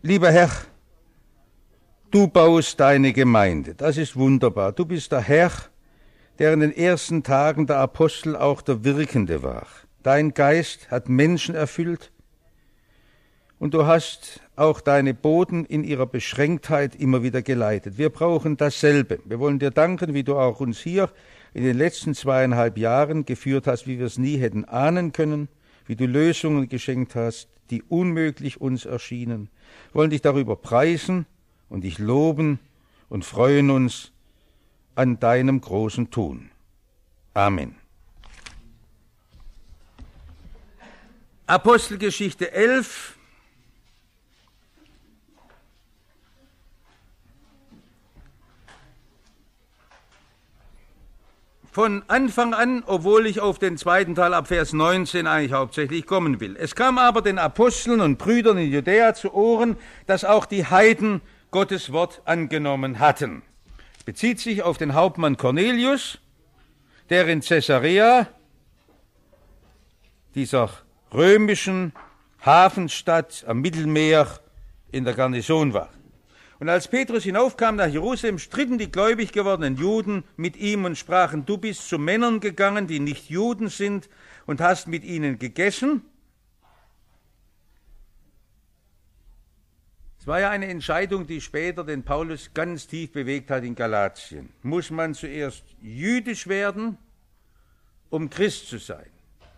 Lieber Herr, du baust deine Gemeinde. Das ist wunderbar. Du bist der Herr, der in den ersten Tagen der Apostel auch der Wirkende war. Dein Geist hat Menschen erfüllt und du hast auch deine Boten in ihrer Beschränktheit immer wieder geleitet. Wir brauchen dasselbe. Wir wollen dir danken, wie du auch uns hier in den letzten 2,5 Jahren geführt hast, wie wir es nie hätten ahnen können, wie du Lösungen geschenkt hast, die unmöglich uns erschienen. Wir wollen dich darüber preisen und dich loben und freuen uns an deinem großen Tun. Amen. Apostelgeschichte 11. Von Anfang an, obwohl ich auf den zweiten Teil ab Vers 19 eigentlich hauptsächlich kommen will. Es kam aber den Aposteln und Brüdern in Judäa zu Ohren, dass auch die Heiden Gottes Wort angenommen hatten. Es bezieht sich auf den Hauptmann Cornelius, der in Caesarea, dieser römischen Hafenstadt am Mittelmeer, in der Garnison war. Und als Petrus hinaufkam nach Jerusalem, stritten die gläubig gewordenen Juden mit ihm und sprachen, du bist zu Männern gegangen, die nicht Juden sind, und hast mit ihnen gegessen. Es war ja eine Entscheidung, die später den Paulus ganz tief bewegt hat in Galatien. Muss man zuerst jüdisch werden, um Christ zu sein?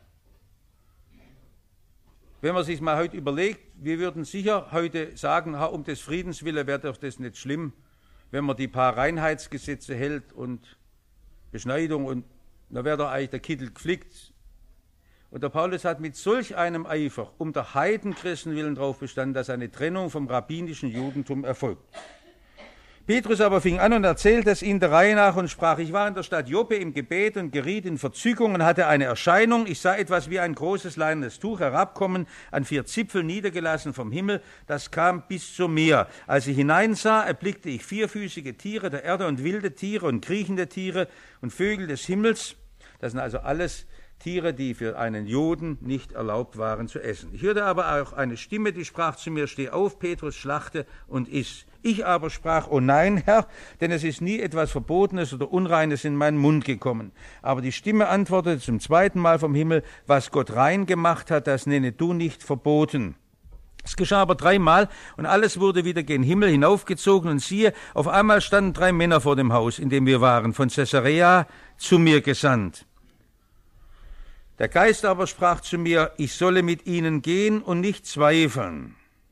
Wenn man sich mal heute überlegt, wir würden sicher heute sagen, um des Friedens willen wäre doch das nicht schlimm, wenn man die paar Reinheitsgesetze hält und Beschneidung, und dann wäre doch eigentlich der Kittel geflickt. Und der Paulus hat mit solch einem Eifer um der Heidenchristen willen darauf bestanden, dass eine Trennung vom rabbinischen Judentum erfolgt. Petrus aber fing an und erzählte es ihnen der Reihe nach und sprach, ich war in der Stadt Joppe im Gebet und geriet in Verzückung und hatte eine Erscheinung. Ich sah etwas wie ein großes leinenes Tuch herabkommen, an 4 Zipfeln niedergelassen vom Himmel. Das kam bis zu mir. Als ich hineinsah, erblickte ich 4füßige Tiere der Erde und wilde Tiere und kriechende Tiere und Vögel des Himmels. Das sind also alles Tiere, die für einen Juden nicht erlaubt waren zu essen. Ich hörte aber auch eine Stimme, die sprach zu mir, steh auf, Petrus, schlachte und iss. Ich aber sprach, oh nein, Herr, denn es ist nie etwas Verbotenes oder Unreines in meinen Mund gekommen. Aber die Stimme antwortete zum 2. Mal vom Himmel, was Gott rein gemacht hat, das nenne du nicht verboten. Es geschah aber 3 Mal und alles wurde wieder gen Himmel hinaufgezogen und siehe, auf einmal standen 3 Männer vor dem Haus, in dem wir waren, von Caesarea zu mir gesandt. Der Geist aber sprach zu mir, ich solle mit ihnen gehen und nicht zweifeln.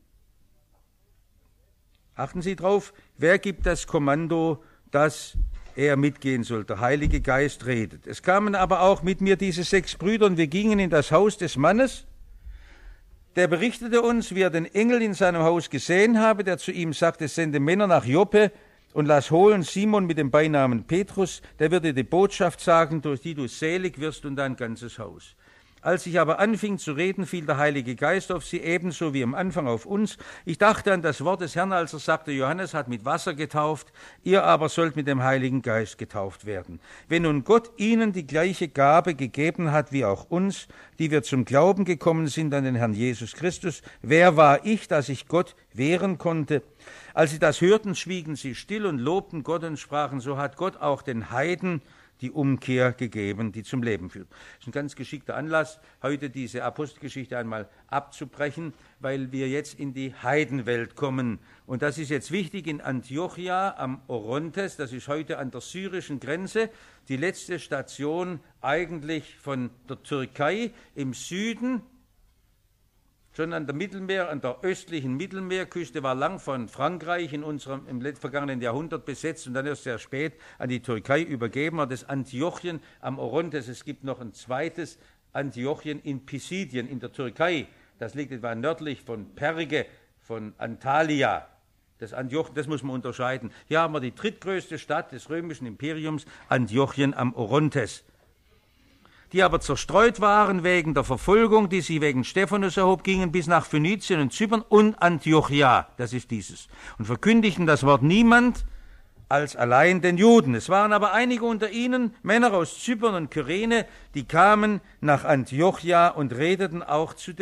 Achten Sie drauf, wer gibt das Kommando, dass er mitgehen soll? Der Heilige Geist redet. Es kamen aber auch mit mir diese 6 Brüder und wir gingen in das Haus des Mannes. Der berichtete uns, wie er den Engel in seinem Haus gesehen habe, der zu ihm sagte, sende Männer nach Joppe und lass holen Simon mit dem Beinamen Petrus, der wird dir die Botschaft sagen, durch die du selig wirst und dein ganzes Haus. Als ich aber anfing zu reden, fiel der Heilige Geist auf sie, ebenso wie am Anfang auf uns. Ich dachte an das Wort des Herrn, als er sagte, Johannes hat mit Wasser getauft, ihr aber sollt mit dem Heiligen Geist getauft werden. Wenn nun Gott ihnen die gleiche Gabe gegeben hat wie auch uns, die wir zum Glauben gekommen sind an den Herrn Jesus Christus, wer war ich, dass ich Gott wehren konnte? Als sie das hörten, schwiegen sie still und lobten Gott und sprachen, so hat Gott auch den Heiden die Umkehr gegeben, die zum Leben führt. Das ist ein ganz geschickter Anlass, heute diese Apostelgeschichte einmal abzubrechen, weil wir jetzt in die Heidenwelt kommen. Und das ist jetzt wichtig in Antiochia am Orontes, das ist heute an der syrischen Grenze, die letzte Station eigentlich von der Türkei im Süden. Schon an der östlichen Mittelmeerküste, war lang von Frankreich im vergangenen Jahrhundert besetzt und dann erst sehr spät an die Türkei übergeben, hat das Antiochien am Orontes. Es gibt noch ein zweites Antiochien in Pisidien in der Türkei. Das liegt etwa nördlich von Perge, von Antalya. Das Antiochien, das muss man unterscheiden. Hier haben wir die drittgrößte Stadt des römischen Imperiums, Antiochien am Orontes, die aber zerstreut waren wegen der Verfolgung, die sie wegen Stephanus erhob, gingen bis nach Phönizien und Zypern und Antiochia, das ist dieses, und verkündigten das Wort niemand als allein den Juden. Es waren aber einige unter ihnen, Männer aus Zypern und Kyrene, die kamen nach Antiochia und redeten auch zu den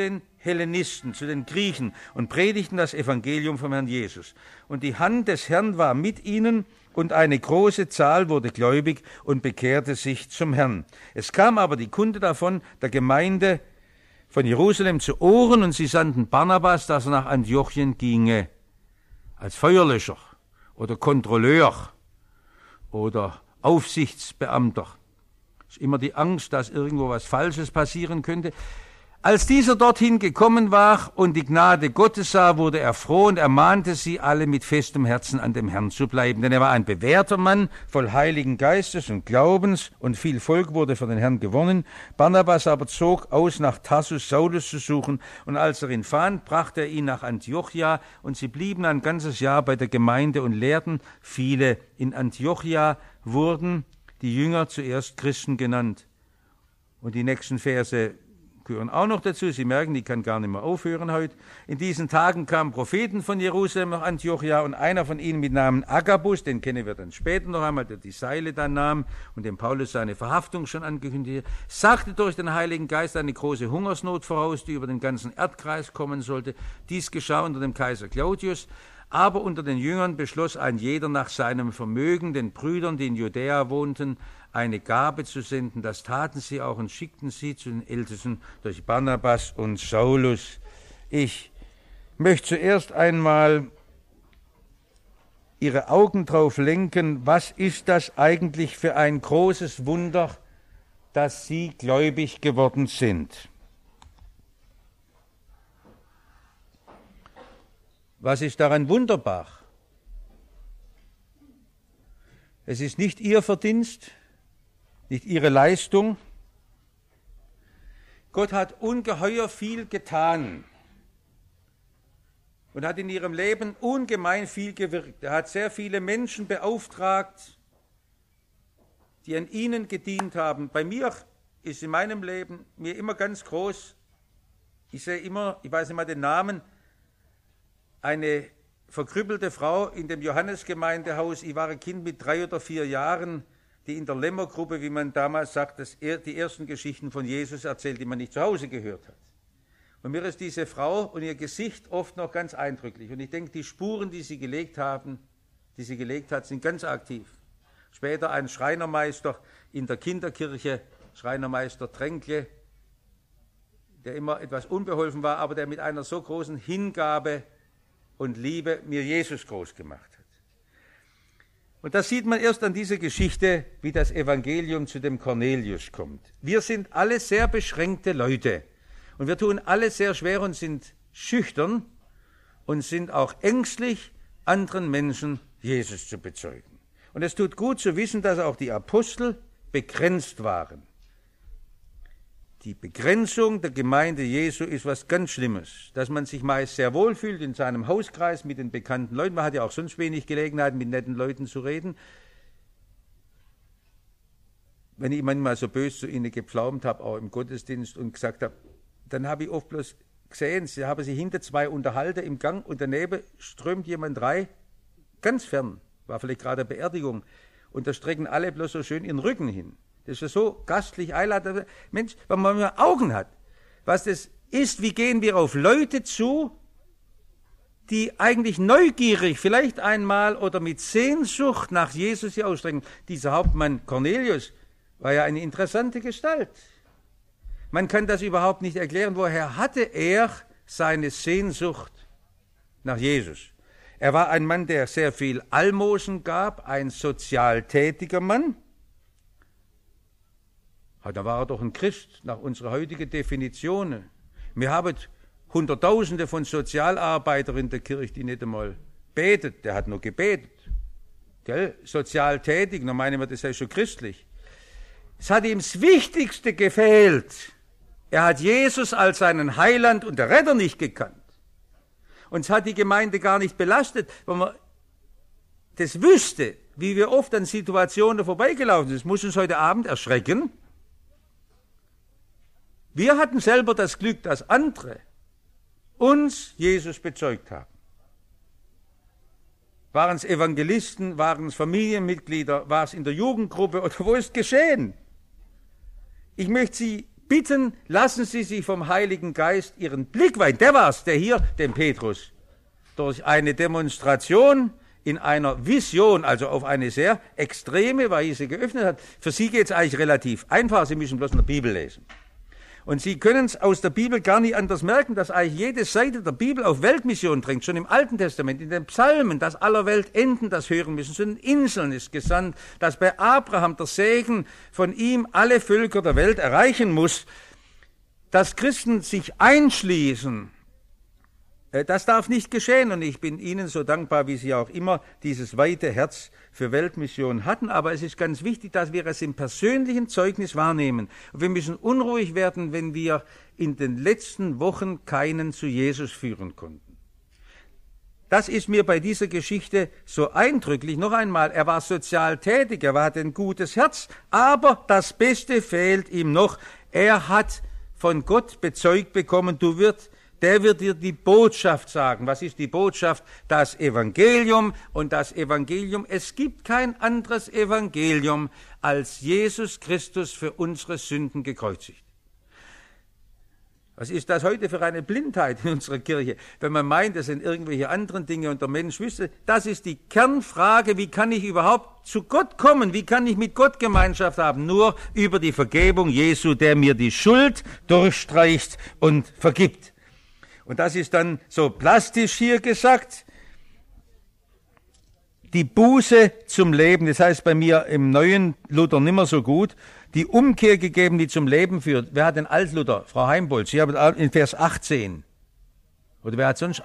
Hellenisten, zu den Griechen und predigten das Evangelium vom Herrn Jesus. Und die Hand des Herrn war mit ihnen, und eine große Zahl wurde gläubig und bekehrte sich zum Herrn. Es kam aber die Kunde davon der Gemeinde von Jerusalem zu Ohren, und sie sandten Barnabas, dass er nach Antiochien ginge, als Feuerlöscher oder Kontrolleur oder Aufsichtsbeamter. Es ist immer die Angst, dass irgendwo was Falsches passieren könnte. Als dieser dorthin gekommen war und die Gnade Gottes sah, wurde er froh und ermahnte sie alle mit festem Herzen an dem Herrn zu bleiben. Denn er war ein bewährter Mann, voll Heiligen Geistes und Glaubens, und viel Volk wurde für den Herrn gewonnen. Barnabas aber zog aus, nach Tarsus Saulus zu suchen, und als er ihn fand, brachte er ihn nach Antiochia, und sie blieben ein ganzes Jahr bei der Gemeinde und lehrten viele. In Antiochia wurden die Jünger zuerst Christen genannt. Und die nächsten Verse gehören auch noch dazu. Sie merken, ich kann gar nicht mehr aufhören heute. In diesen Tagen kamen Propheten von Jerusalem nach Antiochia, und einer von ihnen mit Namen Agabus, den kennen wir dann später noch einmal, der die Seile dann nahm und dem Paulus seine Verhaftung schon angekündigt, sagte durch den Heiligen Geist eine große Hungersnot voraus, die über den ganzen Erdkreis kommen sollte. Dies geschah unter dem Kaiser Claudius. Aber unter den Jüngern beschloss ein jeder nach seinem Vermögen, den Brüdern, die in Judäa wohnten, eine Gabe zu senden. Das taten sie auch und schickten sie zu den Ältesten durch Barnabas und Saulus. Ich möchte zuerst einmal Ihre Augen drauf lenken, was ist das eigentlich für ein großes Wunder, dass Sie gläubig geworden sind. Was ist daran wunderbar? Es ist nicht Ihr Verdienst, nicht Ihre Leistung. Gott hat ungeheuer viel getan und hat in Ihrem Leben ungemein viel gewirkt. Er hat sehr viele Menschen beauftragt, die an Ihnen gedient haben. Bei mir ist in meinem Leben mir immer ganz groß, ich sehe immer, ich weiß nicht mal den Namen, eine verkrüppelte Frau in dem Johannesgemeindehaus. Ich war ein Kind mit 3 oder 4 Jahren, die in der Lämmergruppe, wie man damals sagt, die ersten Geschichten von Jesus erzählt, die man nicht zu Hause gehört hat. Und mir ist diese Frau und ihr Gesicht oft noch ganz eindrücklich. Und ich denke, die Spuren, die sie gelegt hat, sind ganz aktiv. Später ein Schreinermeister in der Kinderkirche, Schreinermeister Tränkle, der immer etwas unbeholfen war, aber der mit einer so großen Hingabe und Liebe mir Jesus groß gemacht hat. Und das sieht man erst an dieser Geschichte, wie das Evangelium zu dem Cornelius kommt. Wir sind alle sehr beschränkte Leute und wir tun alle sehr schwer und sind schüchtern und sind auch ängstlich, anderen Menschen Jesus zu bezeugen. Und es tut gut zu wissen, dass auch die Apostel begrenzt waren. Die Begrenzung der Gemeinde Jesu ist was ganz Schlimmes, dass man sich meist sehr wohl fühlt in seinem Hauskreis mit den bekannten Leuten. Man hat ja auch sonst wenig Gelegenheit, mit netten Leuten zu reden. Wenn ich manchmal so böse zu ihnen gepflaumt habe, auch im Gottesdienst, und gesagt habe, dann habe ich oft bloß gesehen, sie haben sich hinter 2 unterhalten im Gang und daneben strömt jemand rein, ganz fern, war vielleicht gerade eine Beerdigung, und da strecken alle bloß so schön ihren Rücken hin. Das ist ja so gastlich einladend. Mensch, wenn man mal Augen hat, was das ist, wie gehen wir auf Leute zu, die eigentlich neugierig, vielleicht einmal oder mit Sehnsucht nach Jesus hier ausstrecken. Dieser Hauptmann Cornelius war ja eine interessante Gestalt. Man kann das überhaupt nicht erklären. Woher hatte er seine Sehnsucht nach Jesus? Er war ein Mann, der sehr viel Almosen gab, ein sozial tätiger Mann. Da war er doch ein Christ, nach unserer heutigen Definition. Wir haben Hunderttausende von Sozialarbeitern in der Kirche, die nicht einmal betet. Der hat nur gebetet. Gell? Sozial tätig, dann meinen wir, das sei schon christlich. Es hat ihm das Wichtigste gefehlt. Er hat Jesus als seinen Heiland und der Retter nicht gekannt. Und es hat die Gemeinde gar nicht belastet, wenn man das wüsste, wie wir oft an Situationen vorbeigelaufen sind. Das muss uns heute Abend erschrecken. Wir hatten selber das Glück, dass andere uns Jesus bezeugt haben. Waren es Evangelisten, waren es Familienmitglieder, war es in der Jugendgruppe oder wo ist es geschehen? Ich möchte Sie bitten, lassen Sie sich vom Heiligen Geist Ihren Blick weiten. Der war's, der hier dem Petrus durch eine Demonstration in einer Vision, also auf eine sehr extreme Weise geöffnet hat. Für Sie geht es eigentlich relativ einfach, Sie müssen bloß in der Bibel lesen. Und Sie können es aus der Bibel gar nicht anders merken, dass eigentlich jede Seite der Bibel auf Weltmission drängt, schon im Alten Testament, in den Psalmen, dass aller Welt Enden das hören müssen, zu den Inseln ist gesandt, dass bei Abraham der Segen von ihm alle Völker der Welt erreichen muss, dass Christen sich einschließen. Das darf nicht geschehen und ich bin Ihnen so dankbar, wie Sie auch immer dieses weite Herz für Weltmission hatten. Aber es ist ganz wichtig, dass wir es im persönlichen Zeugnis wahrnehmen. Und wir müssen unruhig werden, wenn wir in den letzten Wochen keinen zu Jesus führen konnten. Das ist mir bei dieser Geschichte so eindrücklich. Noch einmal, er war sozial tätig, er hatte ein gutes Herz, aber das Beste fehlt ihm noch. Er hat von Gott bezeugt bekommen, der wird dir die Botschaft sagen. Was ist die Botschaft? Das Evangelium. Und das Evangelium, es gibt kein anderes Evangelium als Jesus Christus für unsere Sünden gekreuzigt. Was ist das heute für eine Blindheit in unserer Kirche, wenn man meint, es sind irgendwelche anderen Dinge und der Mensch wüsste? Das ist die Kernfrage, wie kann ich überhaupt zu Gott kommen? Wie kann ich mit Gott Gemeinschaft haben? Nur über die Vergebung Jesu, der mir die Schuld durchstreicht und vergibt. Und das ist dann so plastisch hier gesagt, die Buße zum Leben, das heißt bei mir im neuen Luther nimmer so gut, die Umkehr gegeben, die zum Leben führt. Wer hat den Altluther? Frau Heimboldt, Sie haben in Vers 18. Oder wer hat sonst...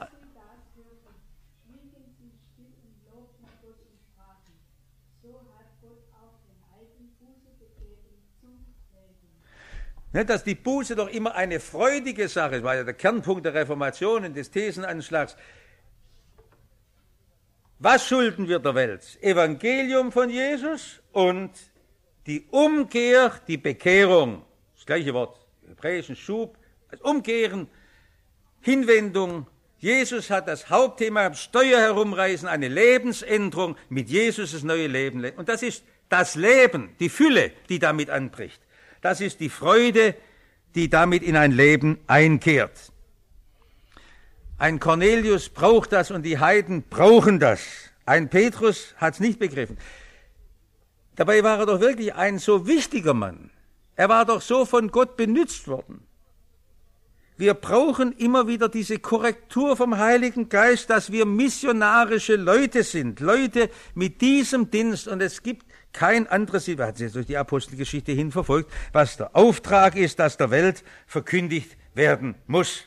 Dass die Buße doch immer eine freudige Sache ist, war ja der Kernpunkt der Reformation und des Thesenanschlags. Was schulden wir der Welt? Das Evangelium von Jesus und die Umkehr, die Bekehrung. Das gleiche Wort, hebräischen Schub, das Umkehren, Hinwendung. Jesus hat das Hauptthema am Steuer herumreißen, eine Lebensänderung, mit Jesus das neue Leben. Und das ist das Leben, die Fülle, die damit anbricht. Das ist die Freude, die damit in ein Leben einkehrt. Ein Cornelius braucht das und die Heiden brauchen das. Ein Petrus hat es nicht begriffen. Dabei war er doch wirklich ein so wichtiger Mann. Er war doch so von Gott benützt worden. Wir brauchen immer wieder diese Korrektur vom Heiligen Geist, dass wir missionarische Leute sind, Leute mit diesem Dienst. Und es gibt kein anderes, wir hatten es jetzt durch die Apostelgeschichte hin verfolgt, was der Auftrag ist, das der Welt verkündigt werden muss.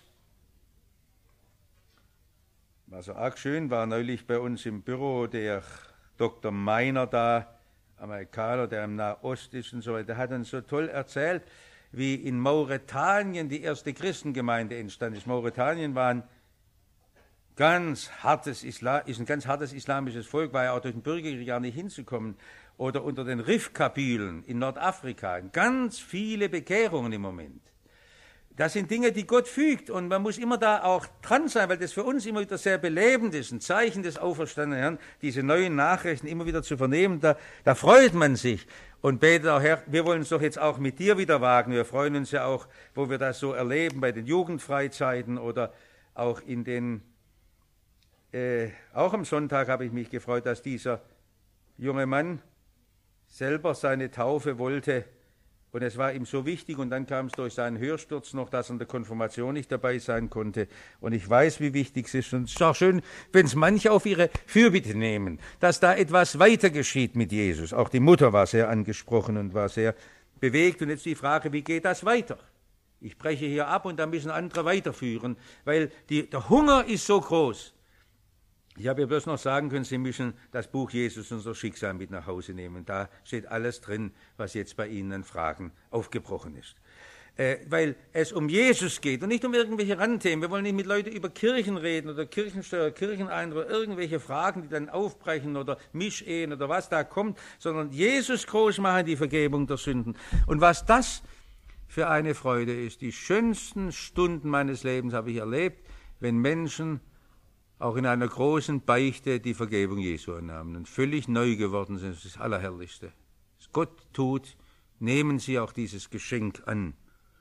War so arg schön, war neulich bei uns im Büro der Dr. Meiner da, Amerikaner, der im Nahost ist und so weiter, der hat uns so toll erzählt, wie in Mauretanien die erste Christengemeinde entstanden ist. Mauretanien war ein ganz hartes ist ein ganz hartes islamisches Volk, war ja auch durch den Bürgerkrieg gar nicht hinzukommen. Oder unter den Rif-Kapilen in Nordafrika, ganz viele Bekehrungen im Moment. Das sind Dinge, die Gott fügt und man muss immer da auch dran sein, weil das für uns immer wieder sehr belebend ist, ein Zeichen des auferstandenen Herrn, diese neuen Nachrichten immer wieder zu vernehmen, da freut man sich und betet auch, Herr, wir wollen es doch jetzt auch mit dir wieder wagen, wir freuen uns ja auch, wo wir das so erleben, bei den Jugendfreizeiten oder auch in den, auch am Sonntag habe ich mich gefreut, dass dieser junge Mann selber seine Taufe wollte. Und es war ihm so wichtig und dann kam es durch seinen Hörsturz noch, dass er in der Konfirmation nicht dabei sein konnte. Und ich weiß, wie wichtig es ist. Und es ist auch schön, wenn es manche auf ihre Fürbitte nehmen, dass da etwas weiter geschieht mit Jesus. Auch die Mutter war sehr angesprochen und war sehr bewegt. Und jetzt die Frage, wie geht das weiter? Ich breche hier ab und da müssen andere weiterführen, weil der Hunger ist so groß. Ich habe ja bloß noch sagen können, Sie müssen das Buch Jesus, unser Schicksal, mit nach Hause nehmen. Da steht alles drin, was jetzt bei Ihnen an Fragen aufgebrochen ist. Weil es um Jesus geht und nicht um irgendwelche Randthemen. Wir wollen nicht mit Leuten über Kirchen reden oder Kirchensteuer, Kircheneintritt oder irgendwelche Fragen, die dann aufbrechen oder Mischehen oder was da kommt, sondern Jesus groß machen, die Vergebung der Sünden. Und was das für eine Freude ist, die schönsten Stunden meines Lebens habe ich erlebt, wenn Menschen auch in einer großen Beichte die Vergebung Jesu annahmen und völlig neu geworden sind. Das ist das Allerherrlichste. Was Gott tut, nehmen Sie auch dieses Geschenk an.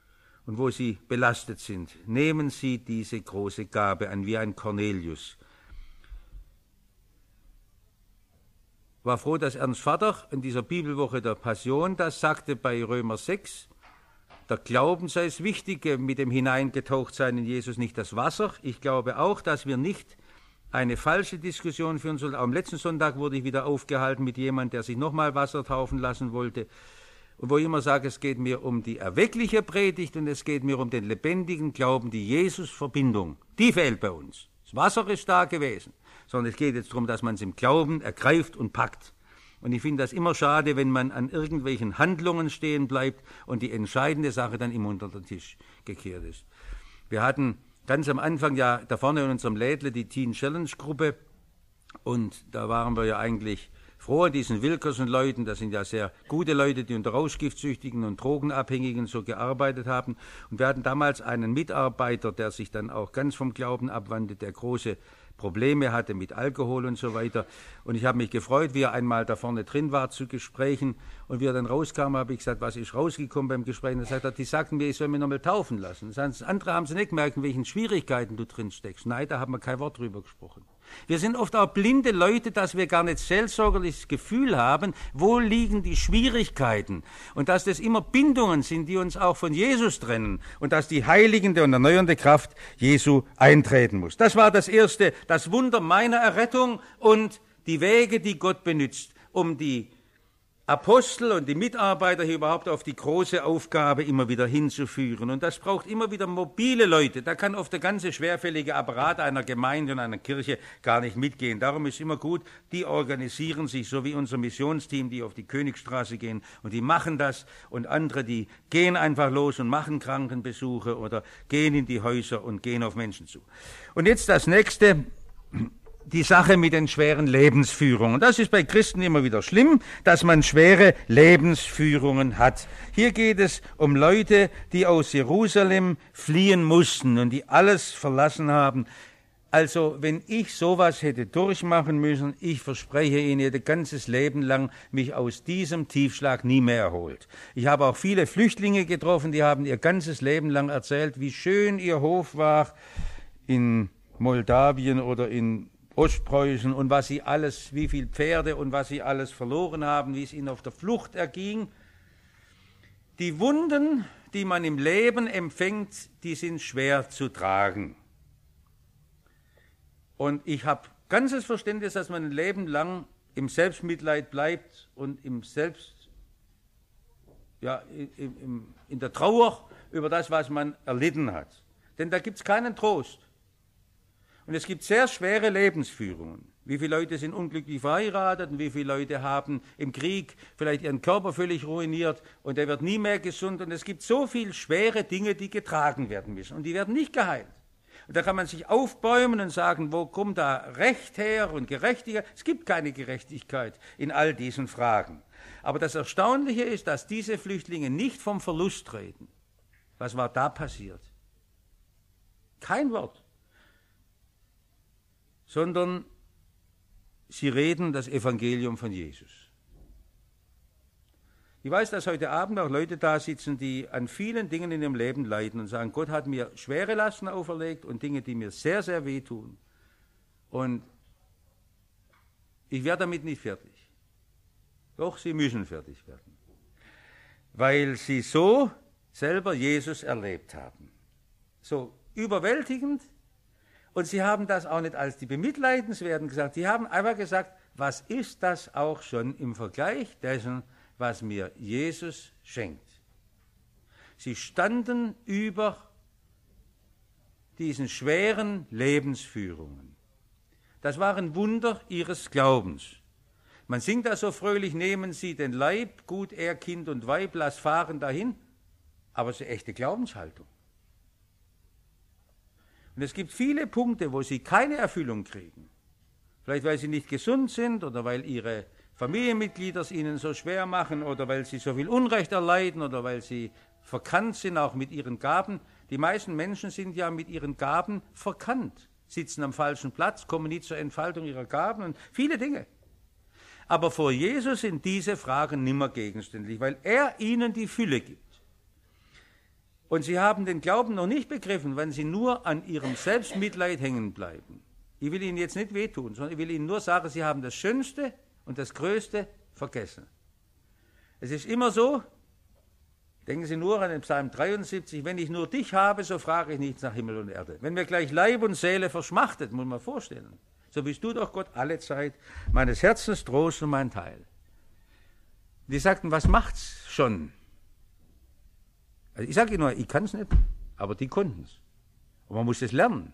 und wo Sie belastet sind, nehmen Sie diese große Gabe an, wie ein Cornelius. Ich war froh, dass Ernst Vater in dieser Bibelwoche der Passion das sagte bei Römer 6. Der Glauben sei es Wichtige, mit dem Hineingetauchtsein in Jesus, nicht das Wasser. Ich glaube auch, dass wir nicht eine falsche Diskussion führen sollten. Am letzten Sonntag wurde ich wieder aufgehalten mit jemandem, der sich nochmal Wasser taufen lassen wollte. Und wo ich immer sage, es geht mir um die erweckliche Predigt und es geht mir um den lebendigen Glauben, die Jesus-Verbindung. Die fehlt bei uns. Das Wasser ist da gewesen, sondern es geht jetzt darum, dass man es im Glauben ergreift und packt. Und ich finde das immer schade, wenn man an irgendwelchen Handlungen stehen bleibt und die entscheidende Sache dann immer unter den Tisch gekehrt ist. Wir hatten ganz am Anfang ja da vorne in unserem Lädle die Teen Challenge Gruppe und da waren wir ja eigentlich froh an diesen Wilkerson-Leuten. Das sind ja sehr gute Leute, die unter Rauschgiftsüchtigen und Drogenabhängigen so gearbeitet haben. Und wir hatten damals einen Mitarbeiter, der sich dann auch ganz vom Glauben abwandte, der große Probleme hatte mit Alkohol und so weiter. Und ich habe mich gefreut, wie er einmal da vorne drin war zu Gesprächen. Und wie er dann rauskam, habe ich gesagt, was ist rausgekommen beim Gespräch? Und er sagt, die sagten mir, ich soll mich nochmal taufen lassen. Das andere haben sie nicht gemerkt, in welchen Schwierigkeiten du drin steckst. Nein, da haben wir kein Wort drüber gesprochen. Wir sind oft auch blinde Leute, dass wir gar nicht seelsorgerliches Gefühl haben, wo liegen die Schwierigkeiten. Und dass das immer Bindungen sind, die uns auch von Jesus trennen. Und dass die heiligende und erneuernde Kraft Jesu eintreten muss. Das war das Erste, das Wunder meiner Errettung und die Wege, die Gott benutzt, um die Apostel und die Mitarbeiter hier überhaupt auf die große Aufgabe immer wieder hinzuführen. Und das braucht immer wieder mobile Leute. Da kann oft der ganze schwerfällige Apparat einer Gemeinde und einer Kirche gar nicht mitgehen. Darum ist immer gut, die organisieren sich, so wie unser Missionsteam, die auf die Königstraße gehen und die machen das. Und andere, die gehen einfach los und machen Krankenbesuche oder gehen in die Häuser und gehen auf Menschen zu. Und jetzt das Nächste. Die Sache mit den schweren Lebensführungen. Das ist bei Christen immer wieder schlimm, dass man schwere Lebensführungen hat. Hier geht es um Leute, die aus Jerusalem fliehen mussten und die alles verlassen haben. Also, wenn ich sowas hätte durchmachen müssen, ich verspreche Ihnen, ich hätte ganzes Leben lang mich aus diesem Tiefschlag nie mehr erholt. Ich habe auch viele Flüchtlinge getroffen, die haben ihr ganzes Leben lang erzählt, wie schön ihr Hof war in Moldawien oder in Ostpreußen und was sie alles, wie viel Pferde und was sie alles verloren haben, wie es ihnen auf der Flucht erging. Die Wunden, die man im Leben empfängt, die sind schwer zu tragen. Und ich habe ganzes Verständnis, dass man ein Leben lang im Selbstmitleid bleibt und in der Trauer über das, was man erlitten hat. Denn da gibt es keinen Trost. Und es gibt sehr schwere Lebensführungen. Wie viele Leute sind unglücklich verheiratet und wie viele Leute haben im Krieg vielleicht ihren Körper völlig ruiniert und der wird nie mehr gesund. Und es gibt so viele schwere Dinge, die getragen werden müssen und die werden nicht geheilt. Und da kann man sich aufbäumen und sagen, wo kommt da Recht her und Gerechtigkeit? Es gibt keine Gerechtigkeit in all diesen Fragen. Aber das Erstaunliche ist, dass diese Flüchtlinge nicht vom Verlust reden. Was war da passiert? Kein Wort. Sondern sie reden das Evangelium von Jesus. Ich weiß, dass heute Abend auch Leute da sitzen, die an vielen Dingen in ihrem Leben leiden und sagen, Gott hat mir schwere Lasten auferlegt und Dinge, die mir sehr, sehr wehtun. Und ich werde damit nicht fertig. Doch, sie müssen fertig werden. Weil sie so selber Jesus erlebt haben. So überwältigend. Und sie haben das auch nicht als die Bemitleidenswerten gesagt. Sie haben einfach gesagt, was ist das auch schon im Vergleich dessen, was mir Jesus schenkt. Sie standen über diesen schweren Lebensführungen. Das waren Wunder ihres Glaubens. Man singt da so fröhlich, nehmen Sie den Leib, gut er, Kind und Weib, lass fahren dahin. Aber es ist eine echte Glaubenshaltung. Und es gibt viele Punkte, wo sie keine Erfüllung kriegen. Vielleicht, weil sie nicht gesund sind oder weil ihre Familienmitglieder es ihnen so schwer machen oder weil sie so viel Unrecht erleiden oder weil sie verkannt sind, auch mit ihren Gaben. Die meisten Menschen sind ja mit ihren Gaben verkannt, sitzen am falschen Platz, kommen nie zur Entfaltung ihrer Gaben und viele Dinge. Aber vor Jesus sind diese Fragen nimmer gegenständlich, weil er ihnen die Fülle gibt. Und sie haben den Glauben noch nicht begriffen, wenn sie nur an ihrem Selbstmitleid hängen bleiben. Ich will Ihnen jetzt nicht wehtun, sondern ich will Ihnen nur sagen, Sie haben das Schönste und das Größte vergessen. Es ist immer so, denken Sie nur an den Psalm 73, wenn ich nur dich habe, so frage ich nichts nach Himmel und Erde. Wenn mir gleich Leib und Seele verschmachtet, muss man vorstellen, so bist du doch Gott alle Zeit, meines Herzens Trost und mein Teil. Die sagten, was macht's schon? Also ich sage Ihnen nur, ich kann es nicht, aber die konnten es. Und man muss es lernen.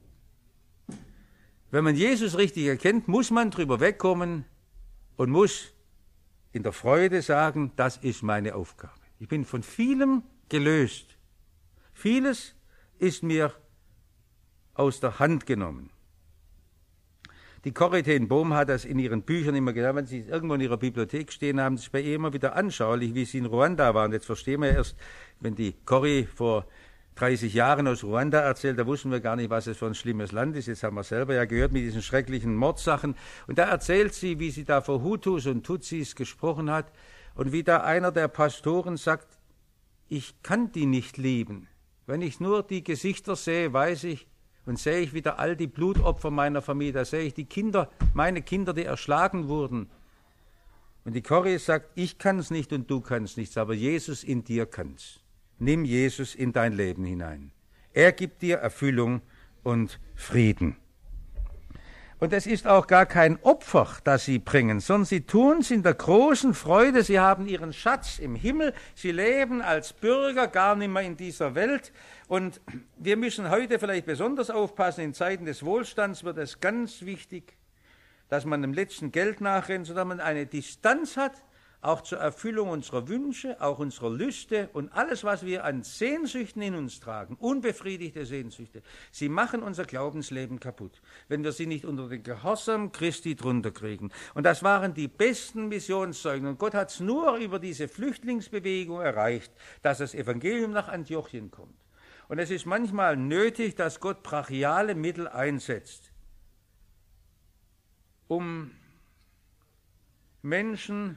Wenn man Jesus richtig erkennt, muss man drüber wegkommen und muss in der Freude sagen, das ist meine Aufgabe. Ich bin von vielem gelöst. Vieles ist mir aus der Hand genommen. Die Corrie ten Boom hat das in ihren Büchern immer gesagt, wenn sie es irgendwo in ihrer Bibliothek stehen haben, es ist bei ihr immer wieder anschaulich, wie sie in Ruanda war. Und jetzt verstehen wir erst, wenn die Corrie vor 30 Jahren aus Ruanda erzählt, da wussten wir gar nicht, was es für ein schlimmes Land ist. Jetzt haben wir selber ja gehört mit diesen schrecklichen Mordsachen. Und da erzählt sie, wie sie da vor Hutus und Tutsis gesprochen hat und wie da einer der Pastoren sagt, ich kann die nicht lieben. Wenn ich nur die Gesichter sehe, weiß ich, und sehe ich wieder all die Blutopfer meiner Familie, da sehe ich die Kinder, meine Kinder, die erschlagen wurden. Und die Corrie sagt, ich kann es nicht und du kannst nichts, aber Jesus in dir kann's. Nimm Jesus in dein Leben hinein. Er gibt dir Erfüllung und Frieden. Und es ist auch gar kein Opfer, das sie bringen, sondern sie tun es in der großen Freude. Sie haben ihren Schatz im Himmel. Sie leben als Bürger gar nicht mehr in dieser Welt. Und wir müssen heute vielleicht besonders aufpassen. In Zeiten des Wohlstands wird es ganz wichtig, dass man dem letzten Geld nachrennt, sodass man eine Distanz hat, auch zur Erfüllung unserer Wünsche, auch unserer Lüste und alles, was wir an Sehnsüchten in uns tragen, unbefriedigte Sehnsüchte, sie machen unser Glaubensleben kaputt, wenn wir sie nicht unter den Gehorsam Christi drunter kriegen. Und das waren die besten Missionszeugen. Und Gott hat es nur über diese Flüchtlingsbewegung erreicht, dass das Evangelium nach Antiochien kommt. Und es ist manchmal nötig, dass Gott brachiale Mittel einsetzt, um Menschen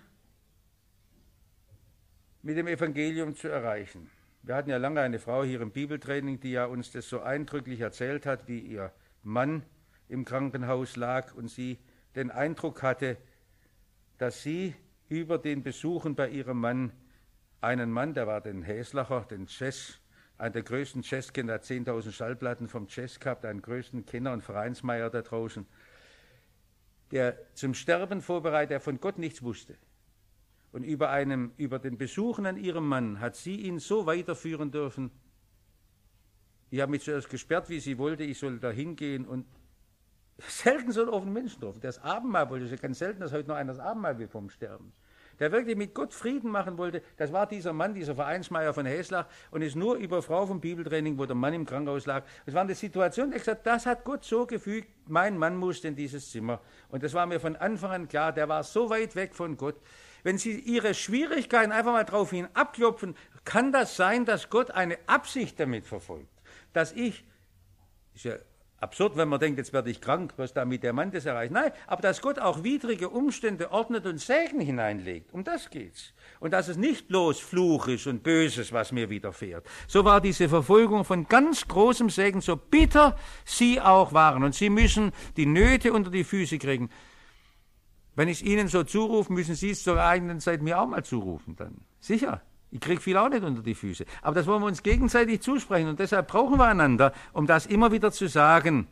mit dem Evangelium zu erreichen. Wir hatten ja lange eine Frau hier im Bibeltraining, die ja uns das so eindrücklich erzählt hat, wie ihr Mann im Krankenhaus lag und sie den Eindruck hatte, dass sie über den Besuchen bei ihrem Mann einen Mann, der war den Häslacher, den Jazz, einer der größten Jazzkenner, hat 10.000 Schallplatten vom Jazz gehabt, einen größten Kenner und Vereinsmeier da draußen, der zum Sterben vorbereitet, der von Gott nichts wusste. Und über den Besuchen an ihrem Mann hat sie ihn so weiterführen dürfen. Ich habe mich zuerst gesperrt, wie sie wollte, ich soll da hingehen. Und selten so einen offenen Menschen drauf. Das Abendmahl wollte, es ist ja ganz selten, dass heute noch einer das Abendmahl will vom Sterben. Der wirklich mit Gott Frieden machen wollte, das war dieser Mann, dieser Vereinsmeier von Häslach, und ist nur über Frau vom Bibeltraining, wo der Mann im Krankenhaus lag. Es war eine Situation, der gesagt, das hat Gott so gefügt, mein Mann musste in dieses Zimmer. Und das war mir von Anfang an klar, der war so weit weg von Gott. Wenn Sie Ihre Schwierigkeiten einfach mal drauf hin abklopfen, kann das sein, dass Gott eine Absicht damit verfolgt. Dass ist ja absurd, wenn man denkt, jetzt werde ich krank, was damit der Mann das erreicht. Nein, aber dass Gott auch widrige Umstände ordnet und Segen hineinlegt, um das geht's. Und dass es nicht bloß Fluch ist und Böses, was mir widerfährt. So war diese Verfolgung von ganz großem Segen, so bitter sie auch waren. Und sie müssen die Nöte unter die Füße kriegen. Wenn ich es Ihnen so zurufe, müssen Sie es zur eigenen Zeit mir auch mal zurufen. Dann sicher, ich kriege viel auch nicht unter die Füße. Aber das wollen wir uns gegenseitig zusprechen. Und deshalb brauchen wir einander, um das immer wieder zu sagen.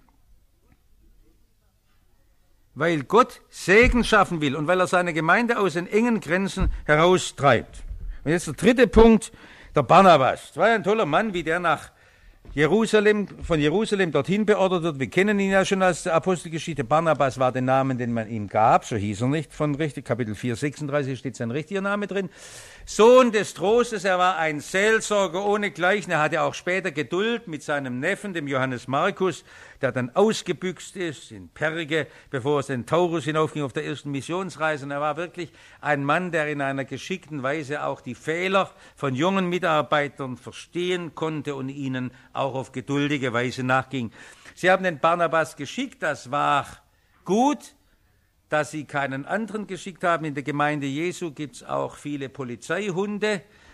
Weil Gott Segen schaffen will und weil er seine Gemeinde aus den engen Grenzen heraustreibt. Und jetzt der dritte Punkt, der Barnabas. Das war ja ein toller Mann, wie der von Jerusalem dorthin beordert wird. Wir kennen ihn ja schon als Apostelgeschichte. Barnabas war der Name, den man ihm gab, so hieß er nicht von richtig. Kapitel 4, 36 steht sein richtiger Name drin. Sohn des Trostes, er war ein Seelsorger ohnegleichen. Er hatte auch später Geduld mit seinem Neffen, dem Johannes Markus, der dann ausgebüxt ist in Perge, bevor es den Taurus hinaufging auf der ersten Missionsreise. Und er war wirklich ein Mann, der in einer geschickten Weise auch die Fehler von jungen Mitarbeitern verstehen konnte und ihnen auch auf geduldige Weise nachging. Sie haben den Barnabas geschickt, das war gut, dass sie keinen anderen geschickt haben. In der Gemeinde Jesu gibt es auch viele Polizeihunde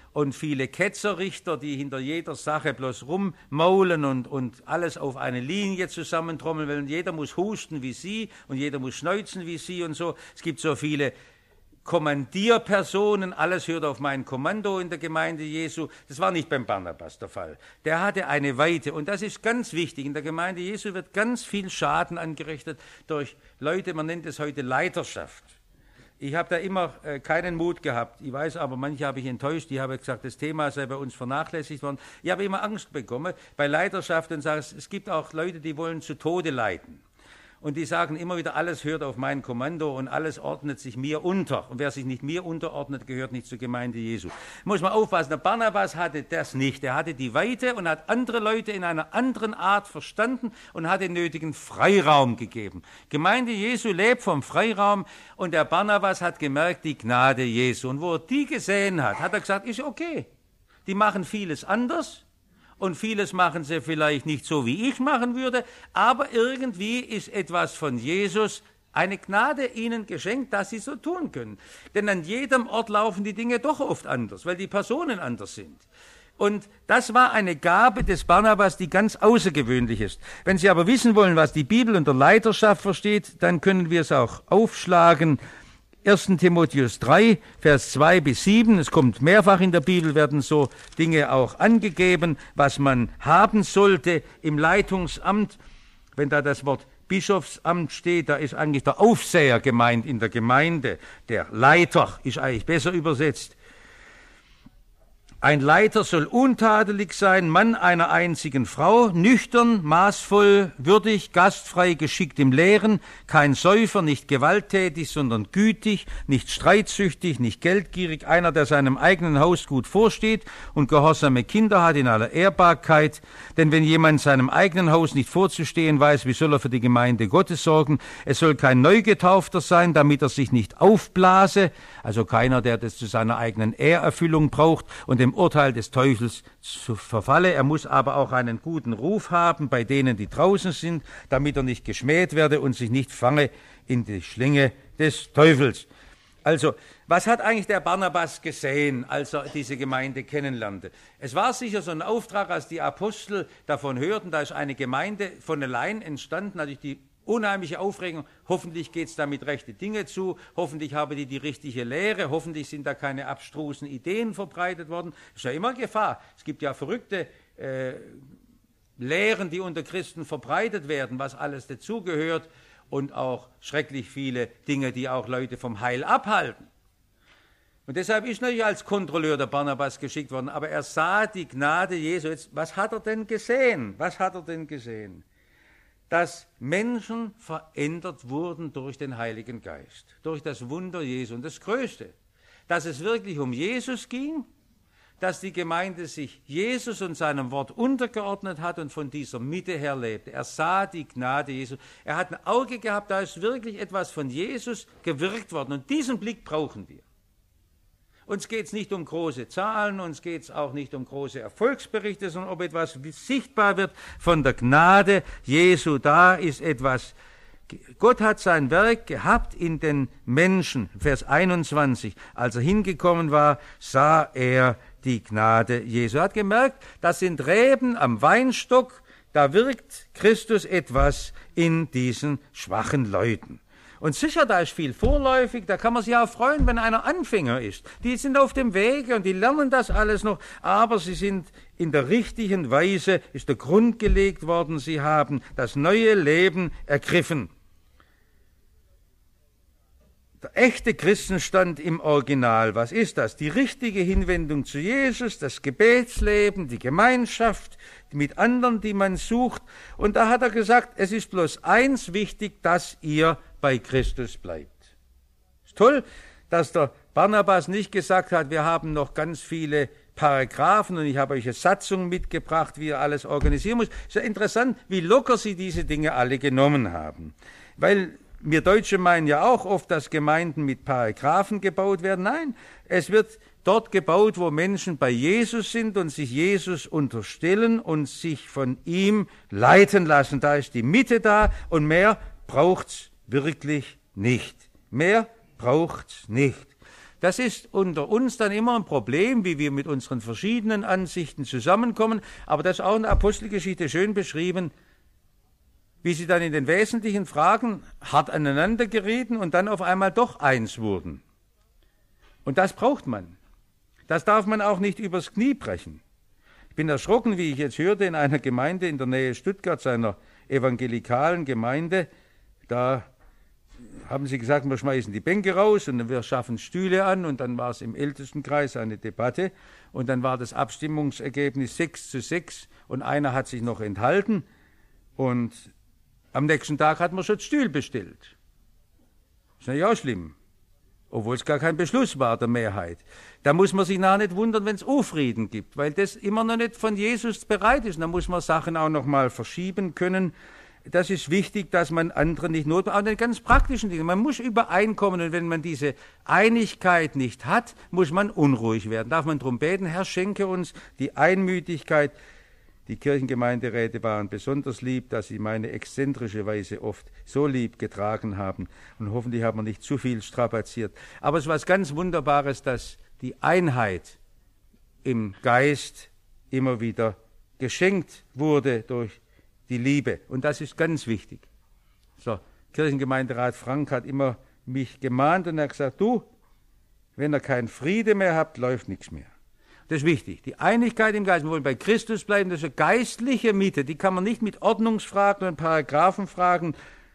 und viele Ketzerrichter, die hinter jeder Sache bloß rummaulen und alles auf eine Linie zusammentrommeln wollen. Jeder muss husten wie sie und jeder muss schneuzen wie sie und so. Es gibt so viele Kommandierpersonen, alles hört auf mein Kommando in der Gemeinde Jesu. Das war nicht beim Barnabas der Fall. Der hatte eine Weite und das ist ganz wichtig. In der Gemeinde Jesu wird ganz viel Schaden angerichtet durch Leute, man nennt es heute Leiterschaft. Ich habe da immer keinen Mut gehabt. Ich weiß aber, manche habe ich enttäuscht. Die haben gesagt, das Thema sei bei uns vernachlässigt worden. Ich habe immer Angst bekommen bei Leiterschaft und sage, es gibt auch Leute, die wollen zu Tode leiten. Und die sagen immer wieder, alles hört auf mein Kommando und alles ordnet sich mir unter. Und wer sich nicht mir unterordnet, gehört nicht zur Gemeinde Jesu. Muss man aufpassen, der Barnabas hatte das nicht. Er hatte die Weite und hat andere Leute in einer anderen Art verstanden und hat den nötigen Freiraum gegeben. Gemeinde Jesu lebt vom Freiraum und der Barnabas hat gemerkt, die Gnade Jesu. Und wo er die gesehen hat, hat er gesagt, ist okay. Die machen vieles anders. Und vieles machen sie vielleicht nicht so, wie ich machen würde, aber irgendwie ist etwas von Jesus, eine Gnade ihnen geschenkt, dass sie so tun können. Denn an jedem Ort laufen die Dinge doch oft anders, weil die Personen anders sind. Und das war eine Gabe des Barnabas, die ganz außergewöhnlich ist. Wenn Sie aber wissen wollen, was die Bibel unter Leiterschaft versteht, dann können wir es auch aufschlagen. 1. Timotheus 3, Vers 2 bis 7, es kommt mehrfach in der Bibel, werden so Dinge auch angegeben, was man haben sollte im Leitungsamt. Wenn da das Wort Bischofsamt steht, da ist eigentlich der Aufseher gemeint in der Gemeinde. Der Leiter ist eigentlich besser übersetzt. Ein Leiter soll untadelig sein, Mann einer einzigen Frau, nüchtern, maßvoll, würdig, gastfrei, geschickt im Lehren, kein Säufer, nicht gewalttätig, sondern gütig, nicht streitsüchtig, nicht geldgierig, einer, der seinem eigenen Haus gut vorsteht und gehorsame Kinder hat in aller Ehrbarkeit. Denn wenn jemand seinem eigenen Haus nicht vorzustehen weiß, wie soll er für die Gemeinde Gottes sorgen? Es soll kein Neugetaufter sein, damit er sich nicht aufblase, also keiner, der das zu seiner eigenen Ehrerfüllung braucht und dem Urteil des Teufels zu verfalle. Er muss aber auch einen guten Ruf haben bei denen, die draußen sind, damit er nicht geschmäht werde und sich nicht fange in die Schlinge des Teufels. Also, was hat eigentlich der Barnabas gesehen, als er diese Gemeinde kennenlernte? Es war sicher so ein Auftrag, als die Apostel davon hörten, da ist eine Gemeinde von allein entstanden, natürlich die unheimliche Aufregung, hoffentlich geht es da mit rechte Dinge zu, hoffentlich haben die richtige Lehre, hoffentlich sind da keine abstrusen Ideen verbreitet worden. Das ist ja immer Gefahr. Es gibt ja verrückte Lehren, die unter Christen verbreitet werden, was alles dazugehört und auch schrecklich viele Dinge, die auch Leute vom Heil abhalten. Und deshalb ist natürlich als Kontrolleur der Barnabas geschickt worden, aber er sah die Gnade Jesu. Jetzt, was hat er denn gesehen? Was hat er denn gesehen? Dass Menschen verändert wurden durch den Heiligen Geist, durch das Wunder Jesu. Und das Größte, dass es wirklich um Jesus ging, dass die Gemeinde sich Jesus und seinem Wort untergeordnet hat und von dieser Mitte her lebte. Er sah die Gnade Jesu. Er hat ein Auge gehabt, da ist wirklich etwas von Jesus gewirkt worden. Und diesen Blick brauchen wir. Uns geht es nicht um große Zahlen, uns geht es auch nicht um große Erfolgsberichte, sondern ob etwas sichtbar wird von der Gnade Jesu. Da ist etwas. Gott hat sein Werk gehabt in den Menschen. Vers 21. Als er hingekommen war, sah er die Gnade Jesu. Er hat gemerkt, das sind Reben am Weinstock, da wirkt Christus etwas in diesen schwachen Leuten. Und sicher, da ist viel vorläufig, da kann man sich auch freuen, wenn einer Anfänger ist. Die sind auf dem Wege und die lernen das alles noch, aber sie sind in der richtigen Weise, ist der Grund gelegt worden, sie haben das neue Leben ergriffen. Der echte Christenstand im Original, was ist das? Die richtige Hinwendung zu Jesus, das Gebetsleben, die Gemeinschaft mit anderen, die man sucht. Und da hat er gesagt, es ist bloß eins wichtig, dass ihr bei Christus bleibt. Ist toll, dass der Barnabas nicht gesagt hat, wir haben noch ganz viele Paragraphen und ich habe euch eine Satzung mitgebracht, wie ihr alles organisieren muss. Ist ja interessant, wie locker sie diese Dinge alle genommen haben. Weil wir Deutsche meinen ja auch oft, dass Gemeinden mit Paragraphen gebaut werden. Nein, es wird dort gebaut, wo Menschen bei Jesus sind und sich Jesus unterstellen und sich von ihm leiten lassen. Da ist die Mitte da und mehr braucht's wirklich nicht. Mehr braucht's nicht. Das ist unter uns dann immer ein Problem, wie wir mit unseren verschiedenen Ansichten zusammenkommen. Aber das ist auch in der Apostelgeschichte schön beschrieben, wie sie dann in den wesentlichen Fragen hart aneinander gerieten und dann auf einmal doch eins wurden. Und das braucht man. Das darf man auch nicht übers Knie brechen. Ich bin erschrocken, wie ich jetzt hörte, in einer Gemeinde in der Nähe Stuttgarts, einer evangelikalen Gemeinde, da haben sie gesagt, wir schmeißen die Bänke raus und wir schaffen Stühle an, und dann war es im Ältestenkreis eine Debatte und dann war das Abstimmungsergebnis 6:6 und einer hat sich noch enthalten, und am nächsten Tag hat man schon Stühl bestellt. Ist ja schlimm, obwohl es gar kein Beschluss war der Mehrheit. Da muss man sich nachher nicht wundern, wenn es Unfrieden gibt, weil das immer noch nicht von Jesus bereit ist. Da muss man Sachen auch noch mal verschieben können. Das ist wichtig, dass man andere nicht nur, auch in den ganz praktischen Dingen, man muss übereinkommen, und wenn man diese Einigkeit nicht hat, muss man unruhig werden. Darf man darum beten, Herr, schenke uns die Einmütigkeit. Die Kirchengemeinderäte waren besonders lieb, dass sie meine exzentrische Weise oft so lieb getragen haben, und hoffentlich haben wir nicht zu viel strapaziert. Aber es ist was ganz Wunderbares, dass die Einheit im Geist immer wieder geschenkt wurde durch die Liebe. Und das ist ganz wichtig. So, Kirchengemeinderat Frank hat immer mich gemahnt und er hat gesagt, du, wenn ihr keinen Friede mehr habt, läuft nichts mehr. Das ist wichtig. Die Einigkeit im Geist. Wir wollen bei Christus bleiben. Das ist eine geistliche Mitte. Die kann man nicht mit Ordnungsfragen und Paragraphenfragen.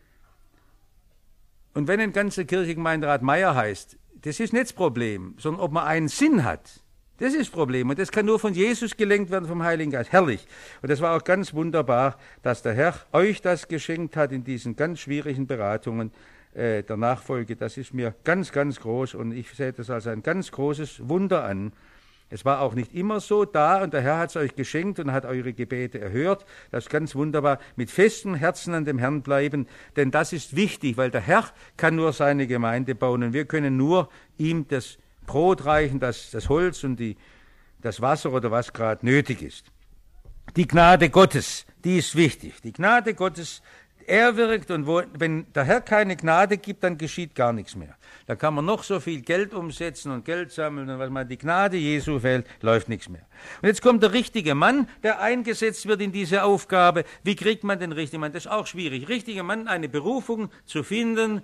Und wenn ein ganzer Kirchengemeinderat Meier heißt, das ist nicht das Problem, sondern ob man einen Sinn hat. Das ist das Problem. Und das kann nur von Jesus gelenkt werden, vom Heiligen Geist. Herrlich. Und das war auch ganz wunderbar, dass der Herr euch das geschenkt hat in diesen ganz schwierigen Beratungen der Nachfolge. Das ist mir ganz, ganz groß. Und ich sehe das als ein ganz großes Wunder an. Es war auch nicht immer so da, und der Herr hat es euch geschenkt und hat eure Gebete erhört. Das ist ganz wunderbar. Mit festem Herzen an dem Herrn bleiben, denn das ist wichtig, weil der Herr kann nur seine Gemeinde bauen und wir können nur ihm das Brot reichen, das Holz und das Wasser oder was gerade nötig ist. Die Gnade Gottes, die ist wichtig. Die Gnade Gottes, er wirkt, und wenn der Herr keine Gnade gibt, dann geschieht gar nichts mehr. Da kann man noch so viel Geld umsetzen und Geld sammeln, und was man die Gnade Jesu fehlt, läuft nichts mehr. Und jetzt kommt der richtige Mann, der eingesetzt wird in diese Aufgabe. Wie kriegt man den richtigen Mann? Das ist auch schwierig. Richtiger Mann, eine Berufung zu finden.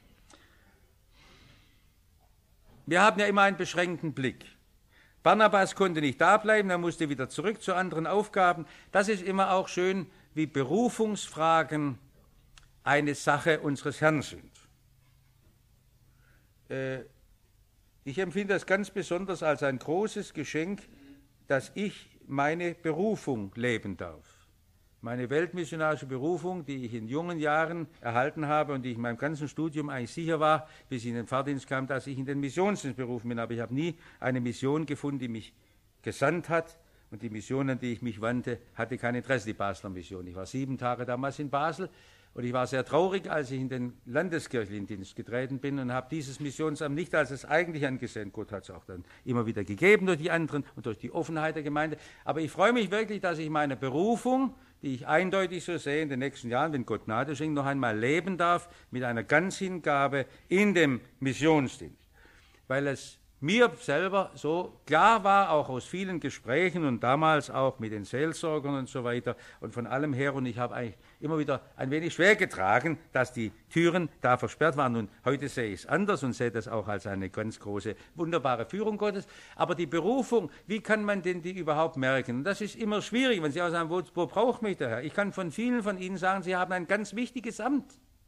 Wir haben ja immer einen beschränkten Blick. Barnabas konnte nicht da bleiben, er musste wieder zurück zu anderen Aufgaben. Das ist immer auch schön, wie Berufungsfragen eine Sache unseres Herrn sind. Ich empfinde das ganz besonders als ein großes Geschenk, dass ich meine Berufung leben darf. Meine weltmissionarische Berufung, die ich in jungen Jahren erhalten habe und die ich in meinem ganzen Studium eigentlich sicher war, bis ich in den Pfarrdienst kam, dass ich in den Missionsdienst berufen bin. Aber ich habe nie eine Mission gefunden, die mich gesandt hat. Und die Mission, an die ich mich wandte, hatte kein Interesse, die Basler Mission. Ich war 7 Tage damals in Basel und ich war sehr traurig, als ich in den landeskirchlichen Dienst getreten bin und habe dieses Missionsamt nicht als das eigentlich angesehen. Gott hat es auch dann immer wieder gegeben durch die anderen und durch die Offenheit der Gemeinde. Aber ich freue mich wirklich, dass ich meine Berufung, die ich eindeutig so sehe in den nächsten Jahren, wenn Gott Gnade schenkt, noch einmal leben darf mit einer Ganzhingabe in dem Missionsdienst. Weil es mir selber so klar war, auch aus vielen Gesprächen und damals auch mit den Seelsorgern und so weiter und von allem her, und ich habe eigentlich immer wieder ein wenig schwer getragen, dass die Türen da versperrt waren, und heute sehe ich es anders und sehe das auch als eine ganz große, wunderbare Führung Gottes. Aber die Berufung, wie kann man denn die überhaupt merken? Und das ist immer schwierig, wenn Sie auch sagen, wo braucht mich der Herr? Ich kann von vielen von Ihnen sagen, Sie haben ein ganz wichtiges Amt.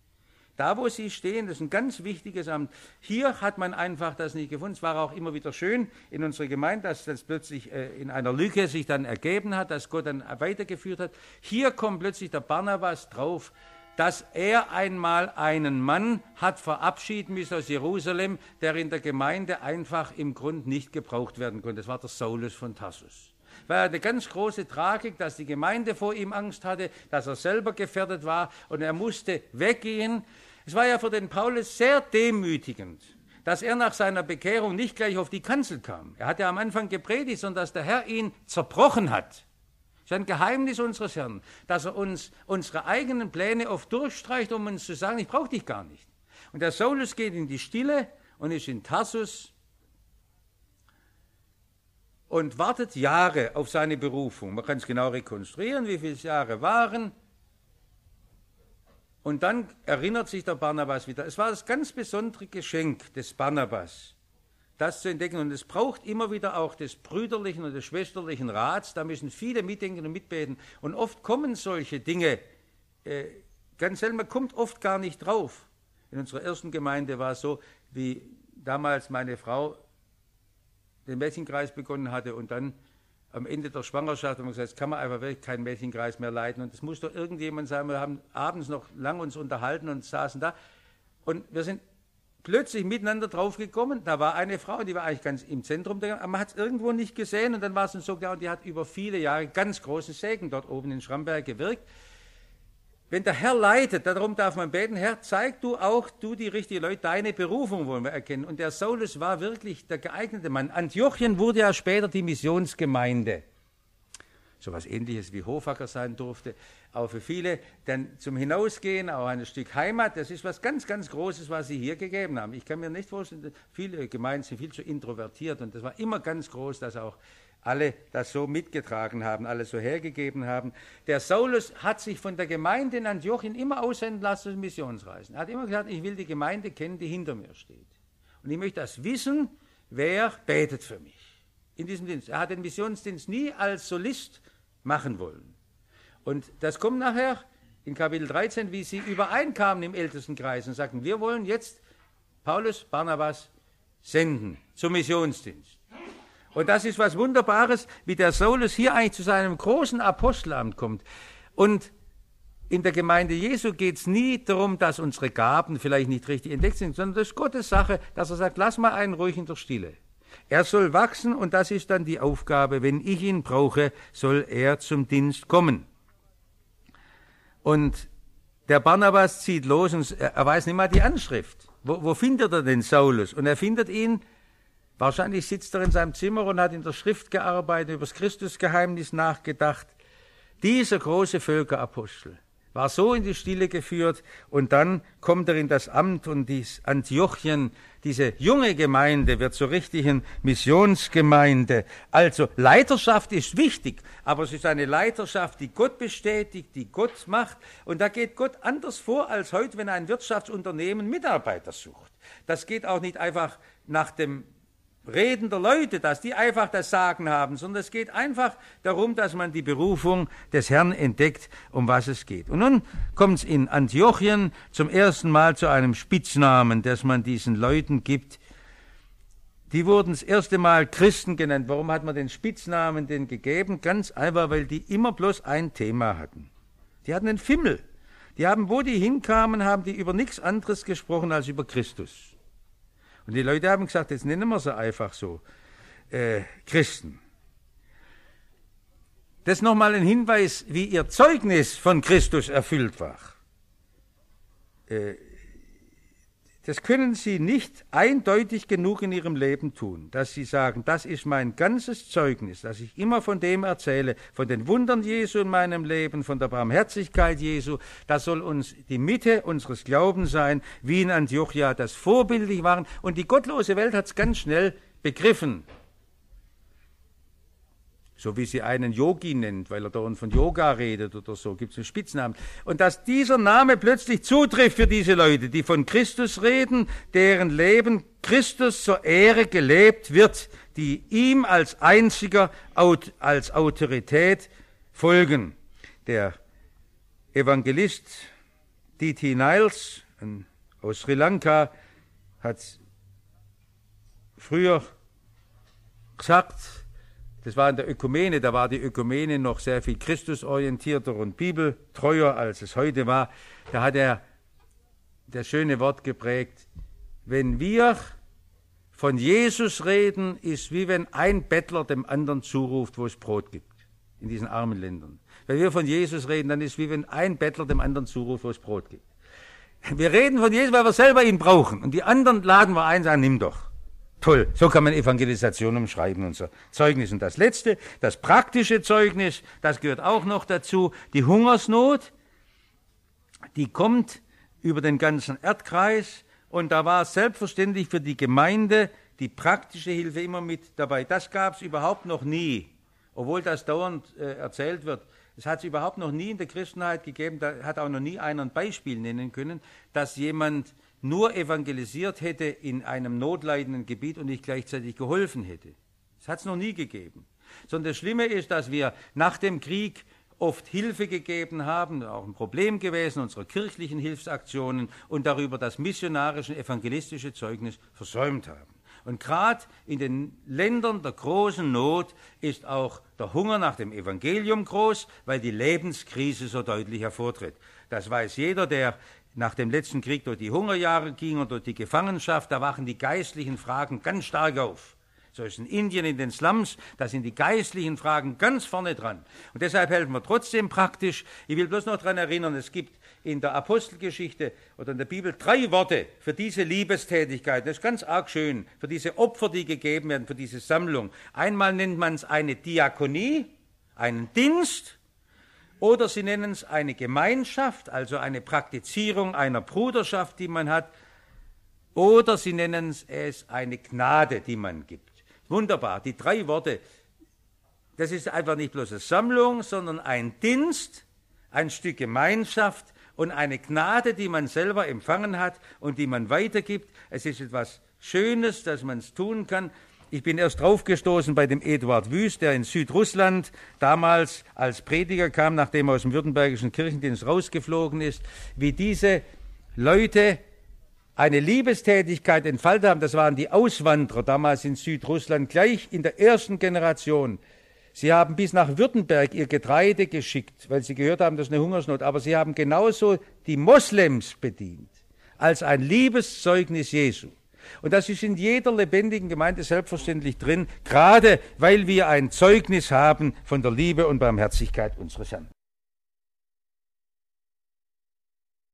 Da, wo Sie stehen, das ist ein ganz wichtiges Amt. Hier hat man einfach das nicht gefunden. Es war auch immer wieder schön in unserer Gemeinde, dass das plötzlich in einer Lücke sich dann ergeben hat, dass Gott dann weitergeführt hat. Hier kommt plötzlich der Barnabas drauf, dass er einmal einen Mann hat verabschieden müssen aus Jerusalem, der in der Gemeinde einfach im Grund nicht gebraucht werden konnte. Das war der Saulus von Tarsus. War eine ganz große Tragik, dass die Gemeinde vor ihm Angst hatte, dass er selber gefährdet war und er musste weggehen. Es war ja für den Paulus sehr demütigend, dass er nach seiner Bekehrung nicht gleich auf die Kanzel kam. Er hat ja am Anfang gepredigt, sondern dass der Herr ihn zerbrochen hat. Das ist ein Geheimnis unseres Herrn, dass er uns unsere eigenen Pläne oft durchstreicht, um uns zu sagen, ich brauche dich gar nicht. Und der Saulus geht in die Stille und ist in Tarsus und wartet Jahre auf seine Berufung. Man kann es genau rekonstruieren, wie viele Jahre waren. Und dann erinnert sich der Barnabas wieder. Es war das ganz besondere Geschenk des Barnabas, das zu entdecken. Und es braucht immer wieder auch des brüderlichen und des schwesterlichen Rats. Da müssen viele mitdenken und mitbeten. Und oft kommen solche Dinge, ganz selten, man kommt oft gar nicht drauf. In unserer ersten Gemeinde war es so, wie damals meine Frau den Mädchenkreis begonnen hatte und dann am Ende der Schwangerschaft haben wir gesagt, jetzt kann man einfach wirklich keinen Mädchenkreis mehr leiten. Und es muss doch irgendjemand sein. Wir haben abends noch lang uns unterhalten und saßen da. Und wir sind plötzlich miteinander draufgekommen. Da war eine Frau, die war eigentlich ganz im Zentrum, aber man hat es irgendwo nicht gesehen. Und dann war es uns so klar, und die hat über viele Jahre ganz großen Segen dort oben in Schramberg gewirkt. Wenn der Herr leitet, darum darf man beten, Herr, zeig du auch, du die richtigen Leute, deine Berufung wollen wir erkennen. Und der Saulus war wirklich der geeignete Mann. Antiochien wurde ja später die Missionsgemeinde. So etwas Ähnliches wie Hofacker sein durfte. Aber für viele dann zum Hinausgehen, auch ein Stück Heimat, das ist was ganz, ganz Großes, was sie hier gegeben haben. Ich kann mir nicht vorstellen, viele Gemeinden sind viel zu introvertiert und das war immer ganz groß, dass auch alle das so mitgetragen haben, alle so hergegeben haben. Der Saulus hat sich von der Gemeinde in Antiochien immer aussenden lassen zu Missionsreisen. Er hat immer gesagt, ich will die Gemeinde kennen, die hinter mir steht. Und ich möchte das wissen, wer betet für mich in diesem Dienst. Er hat den Missionsdienst nie als Solist machen wollen. Und das kommt nachher in Kapitel 13, wie sie übereinkamen im Ältestenkreis und sagten, wir wollen jetzt Paulus, Barnabas senden zum Missionsdienst. Und das ist was Wunderbares, wie der Saulus hier eigentlich zu seinem großen Apostelamt kommt. Und in der Gemeinde Jesu geht es nie darum, dass unsere Gaben vielleicht nicht richtig entdeckt sind, sondern das ist Gottes Sache, dass er sagt, lass mal einen ruhig in der Stille. Er soll wachsen und das ist dann die Aufgabe, wenn ich ihn brauche, soll er zum Dienst kommen. Und der Barnabas zieht los und er weiß nicht mal die Anschrift. Wo findet er den Saulus? Und er findet ihn. Wahrscheinlich sitzt er in seinem Zimmer und hat in der Schrift gearbeitet, über das Christusgeheimnis nachgedacht. Dieser große Völkerapostel war so in die Stille geführt und dann kommt er in das Amt und dies Antiochien, diese junge Gemeinde wird zur richtigen Missionsgemeinde. Also Leiterschaft ist wichtig, aber es ist eine Leiterschaft, die Gott bestätigt, die Gott macht und da geht Gott anders vor als heute, wenn ein Wirtschaftsunternehmen Mitarbeiter sucht. Das geht auch nicht einfach nach dem Reden der Leute, dass die einfach das Sagen haben, sondern es geht einfach darum, dass man die Berufung des Herrn entdeckt, um was es geht. Und nun kommt es in Antiochien zum ersten Mal zu einem Spitznamen, das man diesen Leuten gibt. Die wurden das erste Mal Christen genannt. Warum hat man den Spitznamen denn gegeben? Ganz einfach, weil die immer bloß ein Thema hatten. Die hatten einen Fimmel. Die haben, wo die hinkamen, haben die über nichts anderes gesprochen als über Christus. Und die Leute haben gesagt, jetzt nennen wir sie einfach so, Christen. Das ist nochmal ein Hinweis, wie ihr Zeugnis von Christus erfüllt war. Das können sie nicht eindeutig genug in ihrem Leben tun, dass sie sagen, das ist mein ganzes Zeugnis, dass ich immer von dem erzähle, von den Wundern Jesu in meinem Leben, von der Barmherzigkeit Jesu. Das soll uns die Mitte unseres Glaubens sein, wie in Antiochia das vorbildlich waren. Und die gottlose Welt hat es ganz schnell begriffen. So wie sie einen Yogi nennt, weil er dauernd von Yoga redet oder so, gibt es einen Spitznamen. Und dass dieser Name plötzlich zutrifft für diese Leute, die von Christus reden, deren Leben Christus zur Ehre gelebt wird, die ihm als einziger, als Autorität folgen. Der Evangelist D.T. Niles aus Sri Lanka hat früher gesagt, das war in der Ökumene, da war die Ökumene noch sehr viel christusorientierter und bibeltreuer, als es heute war. Da hat er das schöne Wort geprägt, wenn wir von Jesus reden, ist wie wenn ein Bettler dem anderen zuruft, wo es Brot gibt, in diesen armen Ländern. Wenn wir von Jesus reden, dann ist es wie wenn ein Bettler dem anderen zuruft, wo es Brot gibt. Wir reden von Jesus, weil wir selber ihn brauchen und die anderen laden wir ein, sagen, nimm doch. Toll, so kann man Evangelisation umschreiben, unser Zeugnis. Und das Letzte, das praktische Zeugnis, das gehört auch noch dazu, die Hungersnot, die kommt über den ganzen Erdkreis und da war es selbstverständlich für die Gemeinde, die praktische Hilfe immer mit dabei. Das gab es überhaupt noch nie, obwohl das dauernd erzählt wird. Es hat es überhaupt noch nie in der Christenheit gegeben, da hat auch noch nie einer ein Beispiel nennen können, dass jemand nur evangelisiert hätte in einem notleidenden Gebiet und nicht gleichzeitig geholfen hätte. Das hat es noch nie gegeben. Sondern das Schlimme ist, dass wir nach dem Krieg oft Hilfe gegeben haben, auch ein Problem gewesen unserer kirchlichen Hilfsaktionen und darüber das missionarische, evangelistische Zeugnis versäumt haben. Und gerade in den Ländern der großen Not ist auch der Hunger nach dem Evangelium groß, weil die Lebenskrise so deutlich hervortritt. Das weiß jeder, der nach dem letzten Krieg durch die Hungerjahre ging und durch die Gefangenschaft, da wachen die geistlichen Fragen ganz stark auf. So ist in Indien, in den Slums, da sind die geistlichen Fragen ganz vorne dran. Und deshalb helfen wir trotzdem praktisch. Ich will bloß noch daran erinnern, es gibt in der Apostelgeschichte oder in der Bibel 3 Worte für diese Liebestätigkeit. Das ist ganz arg schön, für diese Opfer, die gegeben werden, für diese Sammlung. Einmal nennt man es eine Diakonie, einen Dienst, oder sie nennen es eine Gemeinschaft, also eine Praktizierung einer Bruderschaft, die man hat, oder sie nennen es eine Gnade, die man gibt. Wunderbar, die 3 Worte, das ist einfach nicht bloß eine Sammlung, sondern ein Dienst, ein Stück Gemeinschaft und eine Gnade, die man selber empfangen hat und die man weitergibt. Es ist etwas Schönes, dass man es tun kann. Ich bin erst draufgestoßen bei dem Eduard Wüst, der in Südrussland damals als Prediger kam, nachdem er aus dem württembergischen Kirchendienst rausgeflogen ist, wie diese Leute eine Liebestätigkeit entfaltet haben. Das waren die Auswanderer damals in Südrussland, gleich in der ersten Generation. Sie haben bis nach Württemberg ihr Getreide geschickt, weil sie gehört haben, das ist eine Hungersnot. Aber sie haben genauso die Moslems bedient, als ein Liebeszeugnis Jesu. Und das ist in jeder lebendigen Gemeinde selbstverständlich drin, gerade weil wir ein Zeugnis haben von der Liebe und Barmherzigkeit unseres Herrn.